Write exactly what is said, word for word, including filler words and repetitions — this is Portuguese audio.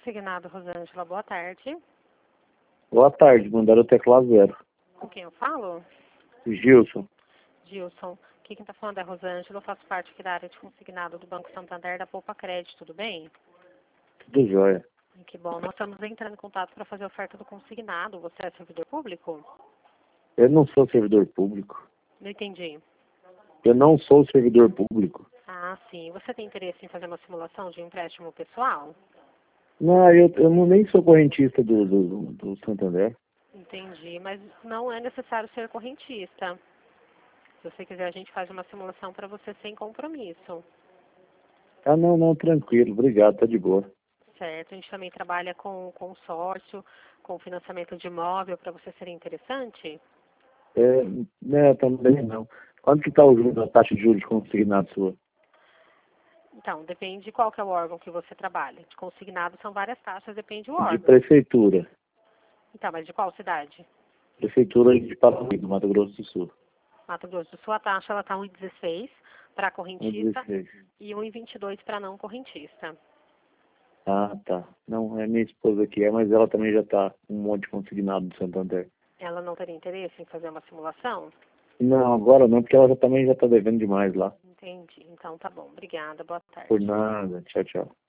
Consignado, Rosângela, boa tarde. Boa tarde, mandaram o teclado zero. Com quem eu falo? Gilson. Gilson. Aqui quem está falando é a Rosângela, eu faço parte aqui da área de consignado do Banco Santander da Poupa Crédito, tudo bem? Tudo jóia. Que bom. Nós estamos entrando em contato para fazer a oferta do consignado. Você é servidor público? Eu não sou servidor público. Não entendi. Eu não sou servidor público. Ah, sim. Você tem interesse em fazer uma simulação de empréstimo pessoal? Não, eu, eu não, nem sou correntista do, do, do Santander. Entendi, mas não é necessário ser correntista. Se você quiser, a gente faz uma simulação para você sem compromisso. Ah, não, não, tranquilo. Obrigado, tá de boa. Certo. A gente também trabalha com consórcio, com financiamento de imóvel, para você ser interessante? É, né, também não. Quanto que está o juros, a taxa de juros consignado sua? Então, depende de qual que é o órgão que você trabalha. De consignado são várias taxas, depende do De órgão. prefeitura. Então, mas de qual cidade? Prefeitura de Paraná, do Mato Grosso do Sul. Mato Grosso do Sul, a taxa ela está um vírgula dezesseis para correntista dezesseis. e um vírgula vinte e dois para não correntista. Ah, tá. Não, é minha esposa que é, mas ela também já está um monte consignado do Santander. Ela não teria interesse em fazer uma simulação? Não, agora não, porque ela já, também já está devendo demais lá. Entendi. Então, tá bom. Obrigada. Boa tarde. Por nada. Tchau, tchau.